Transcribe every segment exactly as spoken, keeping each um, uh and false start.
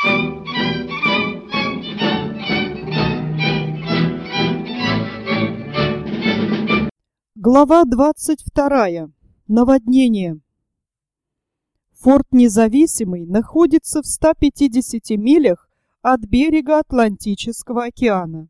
Глава двадцать вторая. Наводнение. Форт Независимый находится в ста пятидесяти милях от берега Атлантического океана.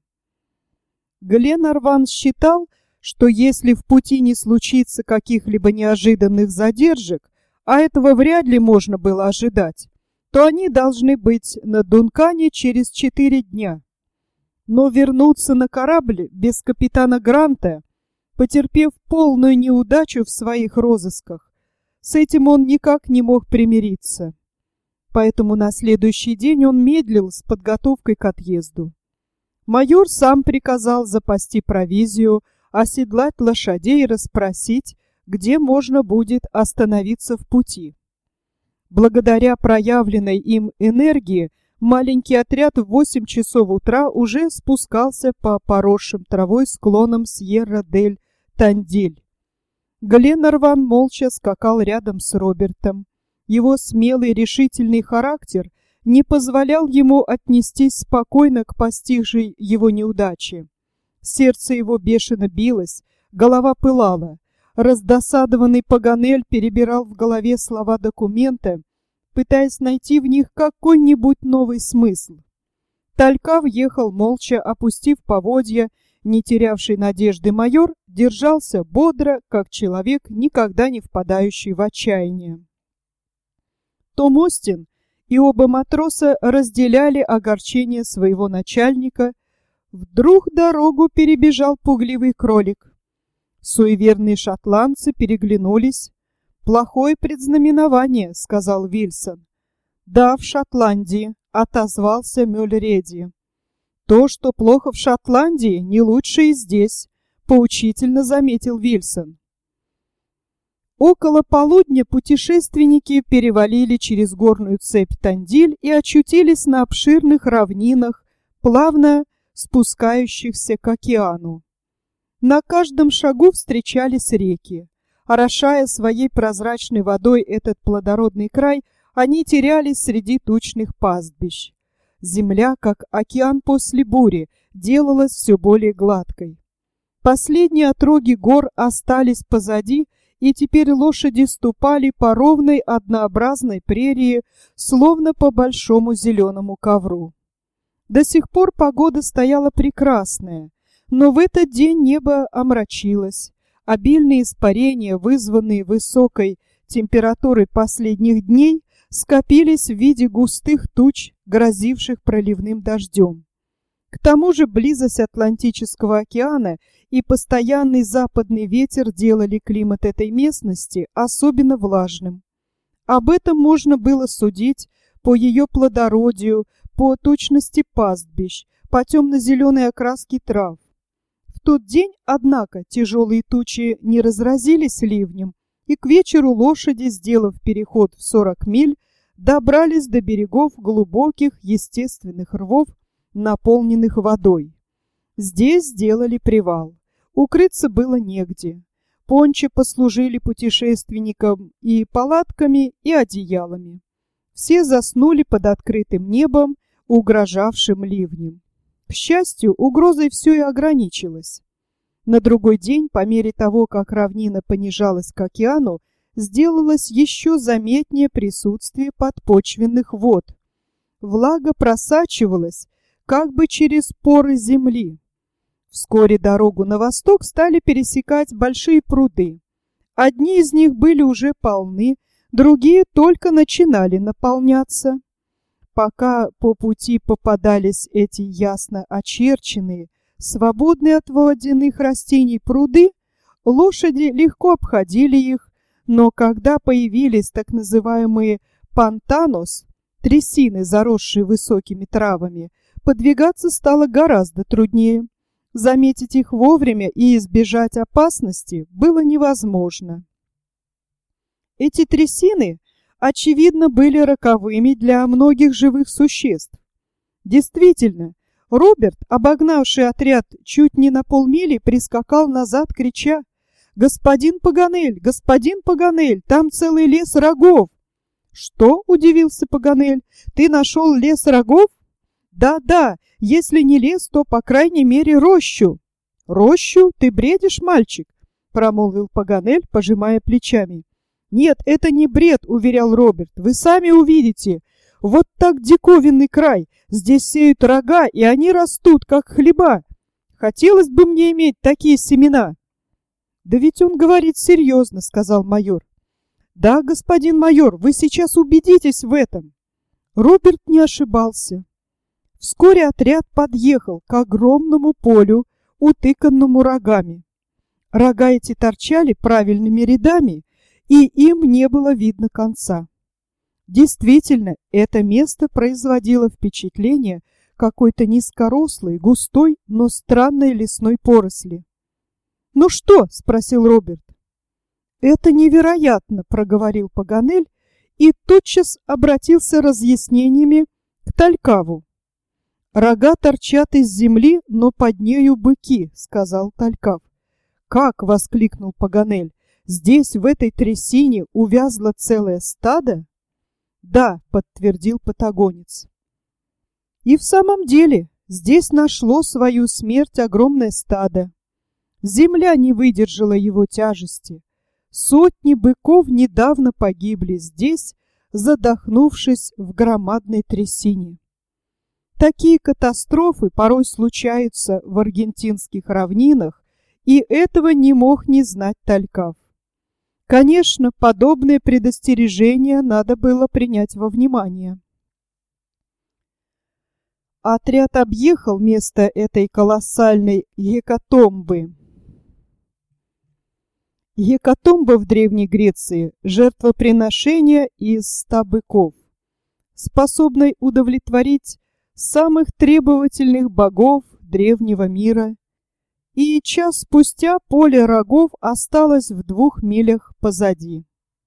Гленарван считал, что если в пути не случится каких-либо неожиданных задержек, а этого вряд ли можно было ожидать, то они должны быть на Дункане через четыре дня. Но вернуться на корабль без капитана Гранта, потерпев полную неудачу в своих розысках, с этим он никак не мог примириться. Поэтому на следующий день он медлил с подготовкой к отъезду. Майор сам приказал запасти провизию, оседлать лошадей и расспросить, где можно будет остановиться в пути. Благодаря проявленной им энергии маленький отряд в восемь часов утра уже спускался по поросшим травой склонам Сьерра-дель-Тандиль. Гленарван молча скакал рядом с Робертом. Его смелый решительный характер не позволял ему отнестись спокойно к постигшей его неудаче. Сердце его бешено билось, голова пылала. Раздосадованный Паганель перебирал в голове слова документа, пытаясь найти в них какой-нибудь новый смысл. Талькав ехал молча, опустив поводья. Не терявший надежды майор держался бодро, как человек, никогда не впадающий в отчаяние. Том Остин и оба матроса разделяли огорчение своего начальника. Вдруг дорогу перебежал пугливый кролик. Суеверные шотландцы переглянулись. «Плохое предзнаменование», — сказал Вильсон. «Да, в Шотландии», — отозвался Мюллереди. «То, что плохо в Шотландии, не лучше и здесь», — поучительно заметил Вильсон. Около полудня путешественники перевалили через горную цепь Тандиль и очутились на обширных равнинах, плавно спускающихся к океану. На каждом шагу встречались реки. Орошая своей прозрачной водой этот плодородный край, они терялись среди тучных пастбищ. Земля, как океан после бури, делалась все более гладкой. Последние отроги гор остались позади, и теперь лошади ступали по ровной однообразной прерии, словно по большому зеленому ковру. До сих пор погода стояла прекрасная, но в этот день небо омрачилось. Обильные испарения, вызванные высокой температурой последних дней, скопились в виде густых туч, грозивших проливным дождем. К тому же близость Атлантического океана и постоянный западный ветер делали климат этой местности особенно влажным. Об этом можно было судить по ее плодородию, по точности пастбищ, по темно-зеленой окраске трав. В тот день, однако, тяжелые тучи не разразились ливнем, и к вечеру лошади, сделав переход в сорок миль, добрались до берегов глубоких естественных рвов, наполненных водой. Здесь сделали привал. Укрыться было негде. Пончи послужили путешественникам и палатками, и одеялами. Все заснули под открытым небом, угрожавшим ливнем. К счастью, угрозой все и ограничилось. На другой день, по мере того, как равнина понижалась к океану, сделалось еще заметнее присутствие подпочвенных вод. Влага просачивалась как бы через поры земли. Вскоре дорогу на восток стали пересекать большие пруды. Одни из них были уже полны, другие только начинали наполняться. Пока по пути попадались эти ясно очерченные, свободные от водяных растений пруды, лошади легко обходили их, но когда появились так называемые пантанос, трясины, заросшие высокими травами, подвигаться стало гораздо труднее. Заметить их вовремя и избежать опасности было невозможно. Эти трясины, очевидно, были роковыми для многих живых существ. Действительно, Роберт, обогнавший отряд чуть не на полмили, прискакал назад, крича: «Господин Паганель! Господин Паганель! Там целый лес рогов!» «Что?» — удивился Паганель. «Ты нашел лес рогов?» «Да-да, если не лес, то, по крайней мере, рощу». «Рощу? Ты бредишь, мальчик?» — промолвил Паганель, пожимая плечами. «Нет, это не бред», — уверял Роберт. «Вы сами увидите. Вот так диковинный край. Здесь сеют рога, и они растут, как хлеба. Хотелось бы мне иметь такие семена». «Да ведь он говорит серьезно», — сказал майор. «Да, господин майор, вы сейчас убедитесь в этом». Роберт не ошибался. Вскоре отряд подъехал к огромному полю, утыканному рогами. Рога эти торчали правильными рядами, и им не было видно конца. Действительно, это место производило впечатление какой-то низкорослой, густой, но странной лесной поросли. «Ну что?» — спросил Роберт. «Это невероятно!» — проговорил Паганель и тотчас обратился разъяснениями к Талькаву. «Рога торчат из земли, но под нею быки», — сказал Талькав. «Как?» — воскликнул Паганель. «Здесь, в этой трясине, увязло целое стадо?» «Да», — подтвердил патагонец. И в самом деле здесь нашло свою смерть огромное стадо. Земля не выдержала его тяжести. Сотни быков недавно погибли здесь, задохнувшись в громадной трясине. Такие катастрофы порой случаются в аргентинских равнинах, и этого не мог не знать Талькав. Конечно, подобное предостережение надо было принять во внимание. Отряд объехал место этой колоссальной гекатомбы. Гекатомба в Древней Греции – жертвоприношение из ста быков, способной удовлетворить самых требовательных богов древнего мира, и час спустя поле рогов осталось в двух милях позади.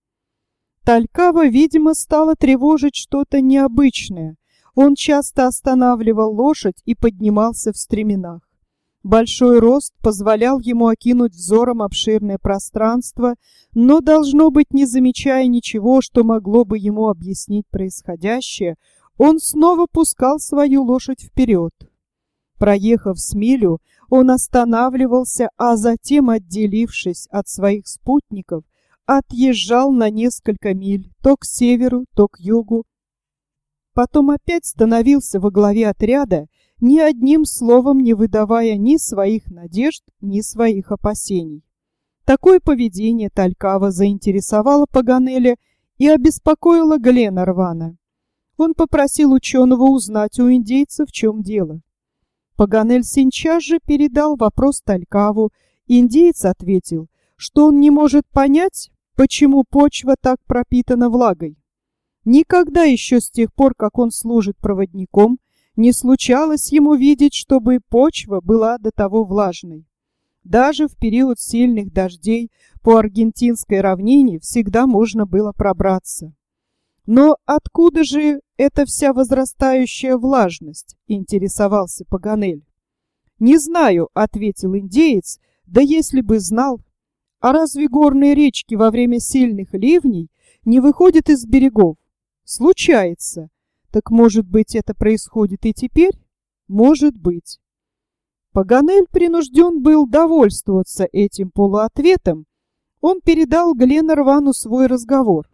Талькава, видимо, стало тревожить что-то необычное. Он часто останавливал лошадь и поднимался в стременах. Большой рост позволял ему окинуть взором обширное пространство, но, должно быть, не замечая ничего, что могло бы ему объяснить происходящее, он снова пускал свою лошадь вперед. Проехав с милю, он останавливался, а затем, отделившись от своих спутников, отъезжал на несколько миль то к северу, то к югу. Потом опять становился во главе отряда, ни одним словом не выдавая ни своих надежд, ни своих опасений. Такое поведение Талькава заинтересовало Паганеля и обеспокоило Гленарвана. Он попросил ученого узнать у индейца, в чем дело. Паганель сейчас же передал вопрос Талькаву. Индеец ответил, что он не может понять, почему почва так пропитана влагой. Никогда еще с тех пор, как он служит проводником, не случалось ему видеть, чтобы почва была до того влажной. Даже в период сильных дождей по аргентинской равнине всегда можно было пробраться. Но откуда же эта вся возрастающая влажность, интересовался Паганель. Не знаю, ответил индеец, да если бы знал. А разве горные речки во время сильных ливней не выходят из берегов? Случается. Так, может быть, это происходит и теперь? Может быть. Паганель принужден был довольствоваться этим полуответом. Он передал Гленарвану свой разговор.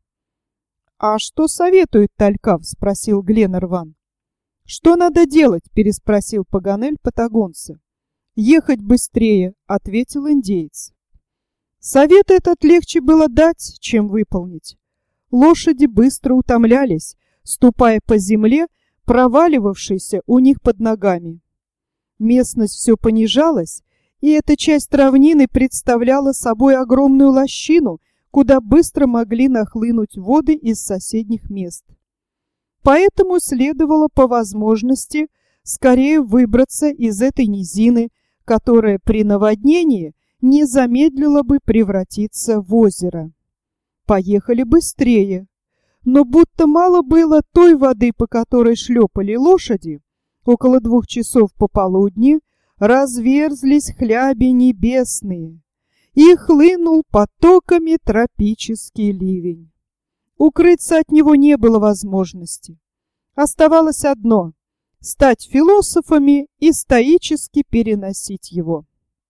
«А что советует Талькав?» — спросил Гленарван. «Что надо делать?» — переспросил Паганель патагонца. «Ехать быстрее», — ответил индеец. Совет этот легче было дать, чем выполнить. Лошади быстро утомлялись, ступая по земле, проваливавшейся у них под ногами. Местность все понижалась, и эта часть равнины представляла собой огромную лощину, куда быстро могли нахлынуть воды из соседних мест. Поэтому следовало по возможности скорее выбраться из этой низины, которая при наводнении не замедлила бы превратиться в озеро. Поехали быстрее. Но будто мало было той воды, по которой шлепали лошади, около двух часов пополудни разверзлись хляби небесные, и хлынул потоками тропический ливень. укрыться от него не было возможности. Оставалось одно — стать философами и стоически переносить его.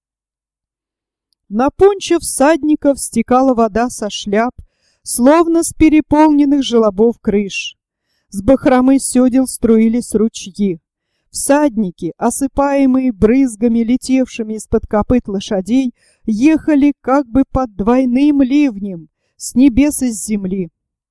На пончо всадников стекала вода со шляп, словно с переполненных желобов крыш. С бахромы сёдел струились ручьи. Всадники, осыпаемые брызгами, летевшими из-под копыт лошадей, ехали как бы под двойным ливнем, с небес и с земли.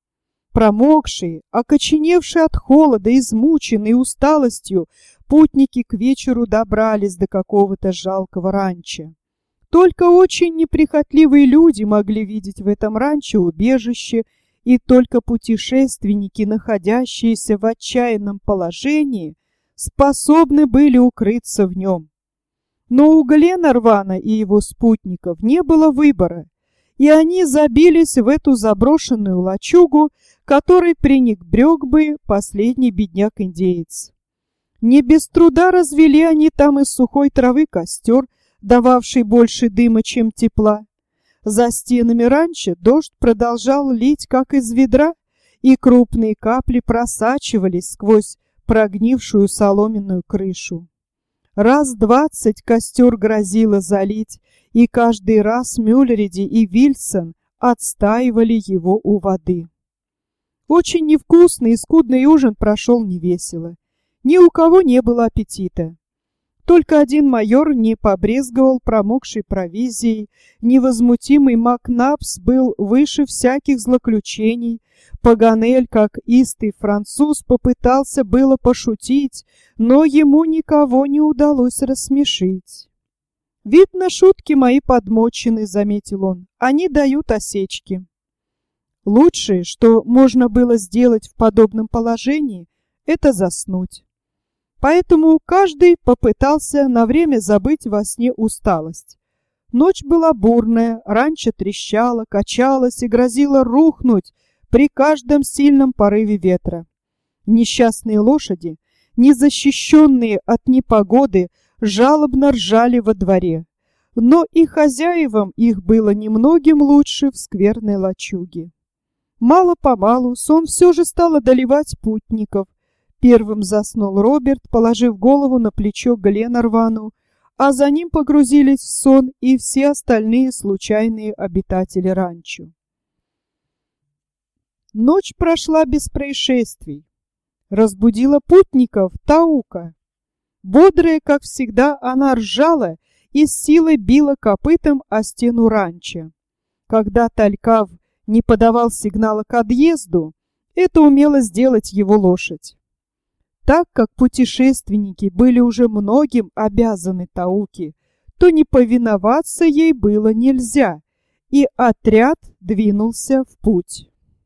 Промокшие, окоченевшие от холода, измученные усталостью, путники к вечеру добрались до какого-то жалкого ранчо. Только очень неприхотливые люди могли видеть в этом ранчо убежище, и только путешественники, находящиеся в отчаянном положении, способны были укрыться в нем. Но у Гленарвана и его спутников не было выбора, и они забились в эту заброшенную лачугу, которой пренебрег бы последний бедняк-индеец. Не без труда развели они там из сухой травы костер, дававший больше дыма, чем тепла. За стенами ранчо дождь продолжал лить, как из ведра, и крупные капли просачивались сквозь прогнившую соломенную крышу. Раз двадцать костер грозило залить, и каждый раз Мюллериди и Вильсон отстаивали его у воды. Очень невкусный и скудный ужин прошел невесело. Ни у кого не было аппетита. Только один майор не побрезговал промокшей провизией, невозмутимый Макнапс был выше всяких злоключений, Паганель, как истый француз, попытался было пошутить, но ему никого не удалось рассмешить. «Видно, шутки мои подмочены», — заметил он, — «они дают осечки». Лучшее, что можно было сделать в подобном положении, это заснуть. Поэтому каждый попытался на время забыть во сне усталость. Ночь была бурная, ранчо трещало, качалось и грозило рухнуть при каждом сильном порыве ветра. Несчастные лошади, незащищенные от непогоды, жалобно ржали во дворе, но и хозяевам их было немногим лучше в скверной лачуге. Мало-помалу сон все же стал одолевать путников. Первым заснул Роберт, положив голову на плечо Гленарвану, а за ним погрузились в сон и все остальные случайные обитатели ранчо. Ночь прошла без происшествий. Разбудила путников Таука. Бодрая, как всегда, она ржала и с силой била копытом о стену ранчо. Когда Талькав не подавал сигнала к отъезду, это умела сделать его лошадь. Так как путешественники были уже многим обязаны Тауке, то не повиноваться ей было нельзя, и отряд двинулся в путь.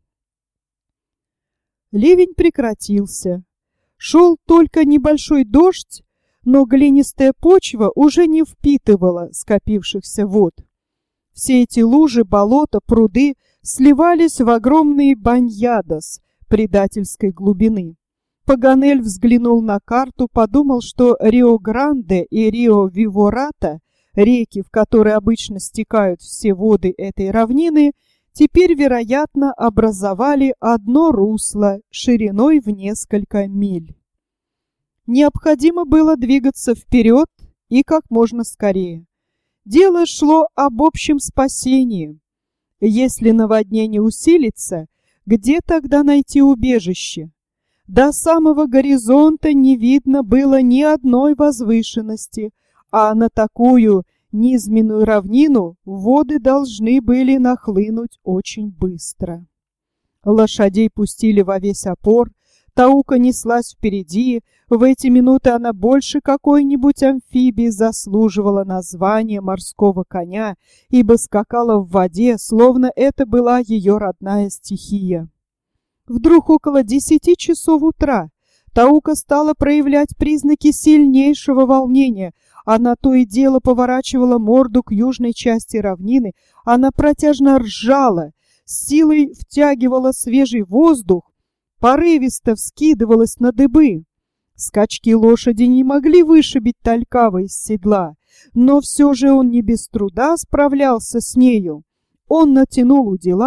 Ливень прекратился. Шел только небольшой дождь, но глинистая почва уже не впитывала скопившихся вод. Все эти лужи, болота, пруды сливались в огромные баньядос предательской глубины. Паганель взглянул на карту, подумал, что Рио-Гранде и Рио-Вивората, реки, в которые обычно стекают все воды этой равнины, теперь, вероятно, образовали одно русло шириной в несколько миль. Необходимо было двигаться вперед и как можно скорее. Дело шло об общем спасении. Если наводнение усилится, где тогда найти убежище? До самого горизонта не видно было ни одной возвышенности, а на такую низменную равнину воды должны были нахлынуть очень быстро. Лошадей пустили во весь опор, Таука неслась впереди. В эти минуты она больше какой-нибудь амфибии заслуживала названия морского коня, ибо скакала в воде, словно это была ее родная стихия. Вдруг около десяти часов утра Таука стала проявлять признаки сильнейшего волнения. Она то и дело поворачивала морду к южной части равнины, она протяжно ржала, с силой втягивала свежий воздух, порывисто вскидывалась на дыбы. Скачки лошади не могли вышибить Талькава из седла, но все же он не без труда справлялся с нею. Он натянул удила,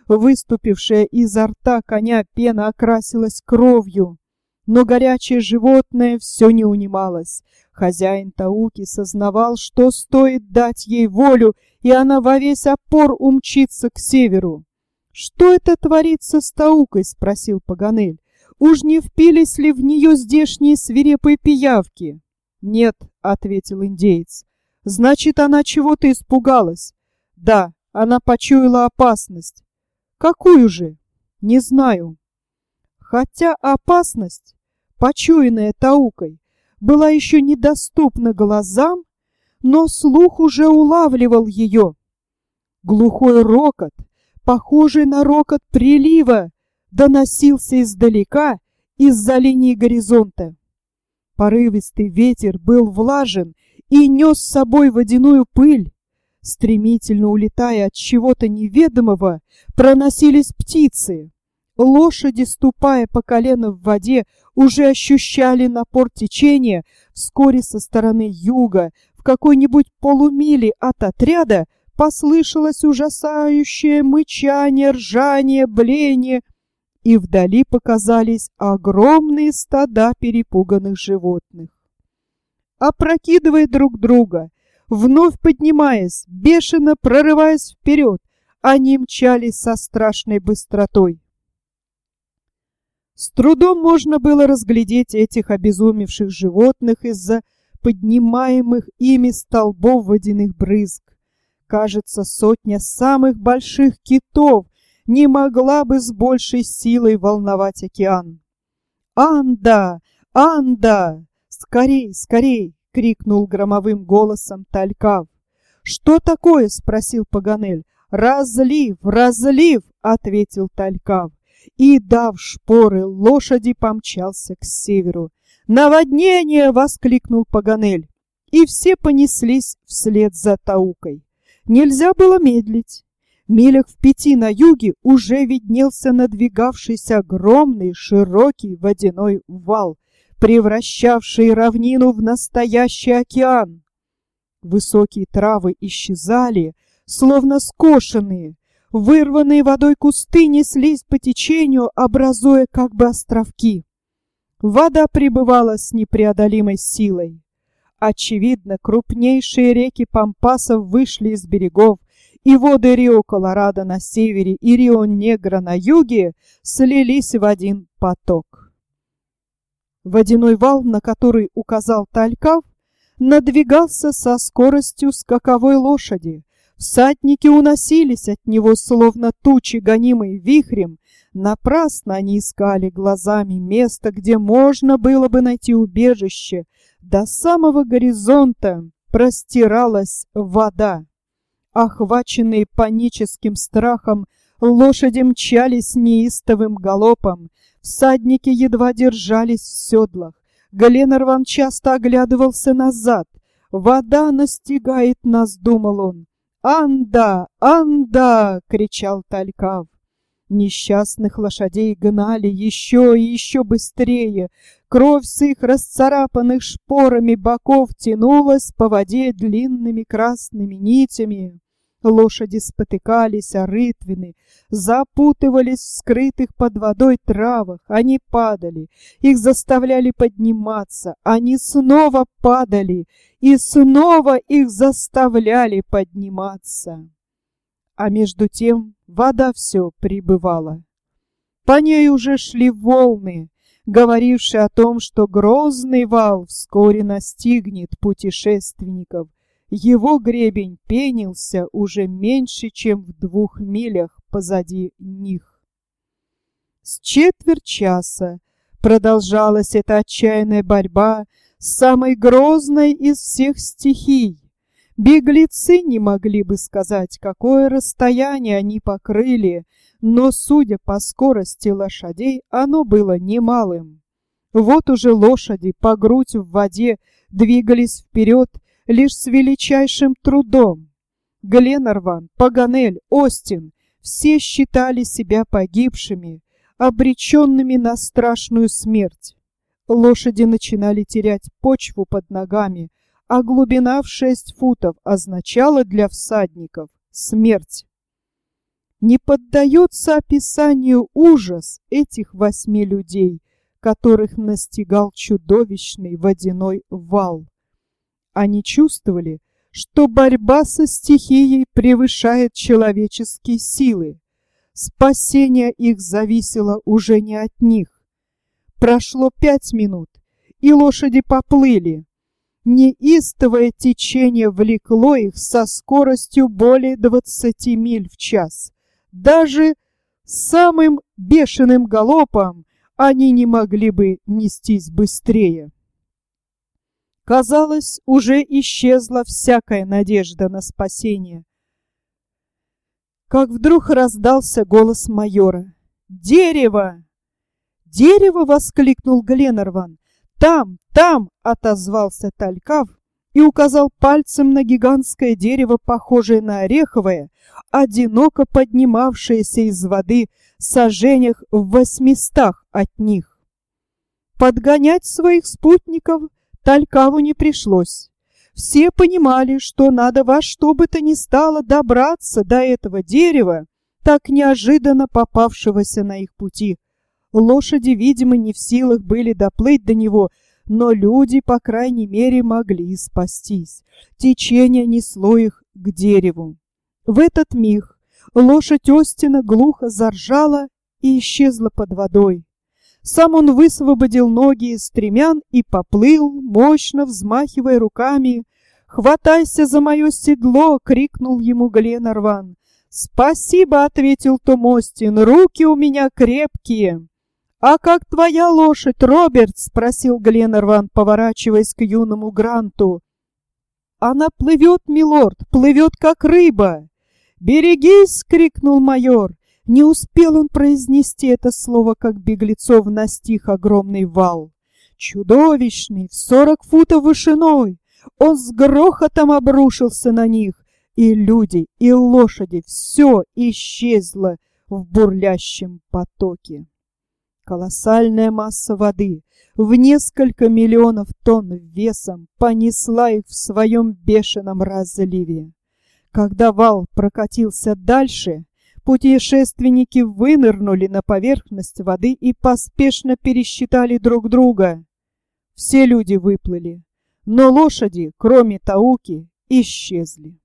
Выступившая изо рта коня пена окрасилась кровью, но горячее животное все не унималось. Хозяин Тауки сознавал, что стоит дать ей волю, и она во весь опор умчится к северу. «Что это творится с Таукой?» — спросил Паганель. «Уж не впились ли в нее здешние свирепые пиявки?» «Нет», — ответил индеец. «Значит, она чего-то испугалась?» «Да, она почуяла опасность». «Какую же?» «Не знаю». Хотя опасность, почуянная Таукой, была еще недоступна глазам, но слух уже улавливал ее. Глухой рокот, похожий на рокот прилива, доносился издалека, из-за линии горизонта. Порывистый ветер был влажен и нес с собой водяную пыль. Стремительно улетая от чего-то неведомого, проносились птицы. Лошади, ступая по колено в воде, уже ощущали напор течения. Вскоре со стороны юга, в какой-нибудь полумиле от отряда, послышалось ужасающее мычание, ржание, блеяние, и вдали показались огромные стада перепуганных животных. Опрокидывая друг друга, вновь поднимаясь, бешено прорываясь вперед, они мчались со страшной быстротой. С трудом можно было разглядеть этих обезумевших животных из-за поднимаемых ими столбов водяных брызг. Кажется, сотня самых больших китов не могла бы с большей силой волновать океан. «Анда! Анда! Скорей, скорей!» — крикнул громовым голосом Талькав. «Что такое?» — спросил Паганель. «Разлив! Разлив!» — ответил Талькав. И, дав шпоры, лошади помчался к северу. «Наводнение!» — воскликнул Паганель. И все понеслись вслед за Таукой. Нельзя было медлить. Милях в пяти на юге уже виднелся надвигавшийся огромный широкий водяной вал, превращавший равнину в настоящий океан. Высокие травы исчезали, словно скошенные. Вырванные водой кусты неслись по течению, образуя как бы островки. Вода прибывала с непреодолимой силой. Очевидно, крупнейшие реки Пампасов вышли из берегов, и воды Рио-Колорадо на севере и Рио-Негро на юге слились в один поток. Водяной вал, на который указал Талькав, надвигался со скоростью скаковой лошади. Всадники уносились от него, словно тучи, гонимые вихрем. Напрасно они искали глазами место, где можно было бы найти убежище. До самого горизонта простиралась вода. Охваченные паническим страхом, лошади мчались неистовым галопом. Всадники едва держались в седлах. Гленарван часто оглядывался назад. «Вода настигает нас», — думал он. «Анда! Анда!» — кричал Талькав. Несчастных лошадей гнали еще и еще быстрее. Кровь с их расцарапанных шпорами боков тянулась по воде длинными красными нитями. Лошади спотыкались о рытвины, запутывались в скрытых под водой травах. Они падали, их заставляли подниматься. Они снова падали, и снова их заставляли подниматься. А между тем вода все прибывала. По ней уже шли волны, говорившие о том, что грозный вал вскоре настигнет путешественников. Его гребень пенился уже меньше, чем в двух милях позади них. С четверть часа продолжалась эта отчаянная борьба с самой грозной из всех стихий. Беглецы не могли бы сказать, какое расстояние они покрыли, но, судя по скорости лошадей, оно было немалым. Вот уже лошади по грудь в воде двигались вперед лишь с величайшим трудом. Гленарван, Паганель, Остин — все считали себя погибшими, обреченными на страшную смерть. Лошади начинали терять почву под ногами, а глубина в шесть футов означала для всадников смерть. Не поддается описанию ужас этих восьми людей, которых настигал чудовищный водяной вал. Они чувствовали, что борьба со стихией превышает человеческие силы. Спасение их зависело уже не от них. Прошло пять минут, и лошади поплыли. Неистовое течение влекло их со скоростью более двадцати миль в час. Даже самым бешеным галопом они не могли бы нестись быстрее. Казалось, уже исчезла всякая надежда на спасение. Как вдруг раздался голос майора. «Дерево!» «Дерево!» — воскликнул Гленарван. «Там, там!» — отозвался Талькав и указал пальцем на гигантское дерево, похожее на ореховое, одиноко поднимавшееся из воды в саженях в восьмистах от них. Подгонять своих спутников Талькаву не пришлось. Все понимали, что надо во что бы то ни стало добраться до этого дерева, так неожиданно попавшегося на их пути. Лошади, видимо, не в силах были доплыть до него, но люди, по крайней мере, могли спастись. Течение несло их к дереву. В этот миг лошадь Остина глухо заржала и исчезла под водой. Сам он высвободил ноги из стремян и поплыл, мощно взмахивая руками. «Хватайся за мое седло!» — крикнул ему Гленарван. «Спасибо!» — ответил Том Остин. «Руки у меня крепкие!» «А как твоя лошадь, Роберт?» — спросил Гленарван, поворачиваясь к юному Гранту. «Она плывет, милорд, плывет, как рыба!» «Берегись!» — крикнул майор. Не успел он произнести это слово, как беглецов настиг огромный вал. Чудовищный, в сорок футов вышиной. Он с грохотом обрушился на них, и люди, и лошади, все исчезло в бурлящем потоке. Колоссальная масса воды в несколько миллионов тонн весом понесла их в своем бешеном разливе. Когда вал прокатился дальше, путешественники вынырнули на поверхность воды и поспешно пересчитали друг друга. Все люди выплыли, но лошади, кроме Тауки, исчезли.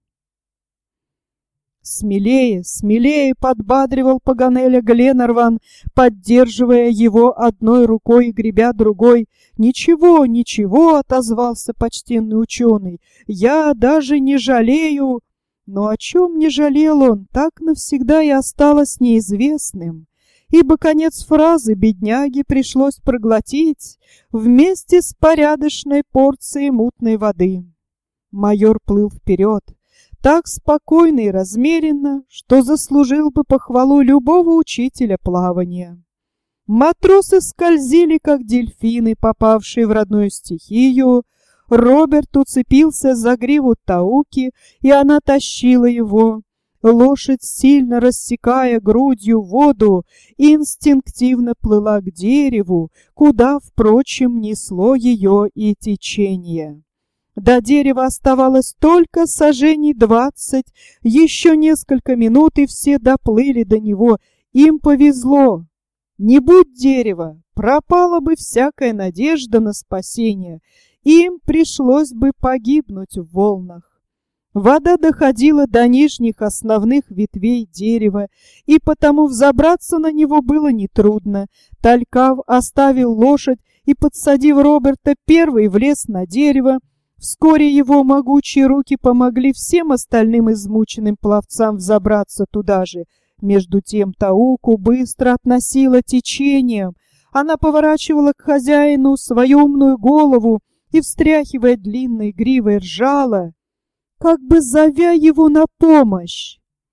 «Смелее, смелее!» — подбадривал Паганеля Гленарван, поддерживая его одной рукой и гребя другой. «Ничего, ничего!» — отозвался почтенный ученый. «Я даже не жалею!» Но о чем не жалел он, так навсегда и осталось неизвестным, ибо конец фразы бедняге пришлось проглотить вместе с порядочной порцией мутной воды. Майор плыл вперед, так спокойно и размеренно, что заслужил бы похвалу любого учителя плавания. Матросы скользили, как дельфины, попавшие в родную стихию. Роберт уцепился за гриву Тауки, и она тащила его. Лошадь, сильно рассекая грудью воду, инстинктивно плыла к дереву, куда, впрочем, несло ее и течение. До дерева оставалось только саженей двадцать, еще несколько минут, и все доплыли до него. Им повезло. Не будь дерева, пропала бы всякая надежда на спасение. Им пришлось бы погибнуть в волнах. Вода доходила до нижних основных ветвей дерева, и потому взобраться на него было нетрудно. Талькав оставил лошадь и, подсадив Роберта, первый влез на дерево. Вскоре его могучие руки помогли всем остальным измученным пловцам взобраться туда же. Между тем Тауку быстро относила течением. Она поворачивала к хозяину свою умную голову и, встряхивая длинной гривой, ржала, как бы зовя его на помощь.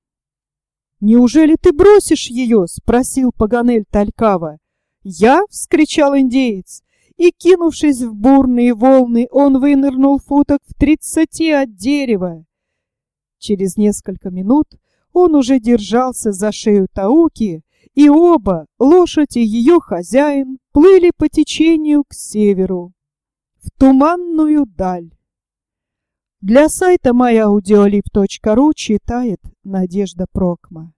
«Неужели ты бросишь ее?» — спросил Паганель Талькава. «Я?» — вскричал индеец, и, кинувшись в бурные волны, он вынырнул футок в тридцати от дерева. Через несколько минут он уже держался за шею Тауки, и оба, лошадь и ее хозяин, плыли по течению к северу, в туманную даль. Для сайта май аудиолиб точка ру читает Надежда Прокма.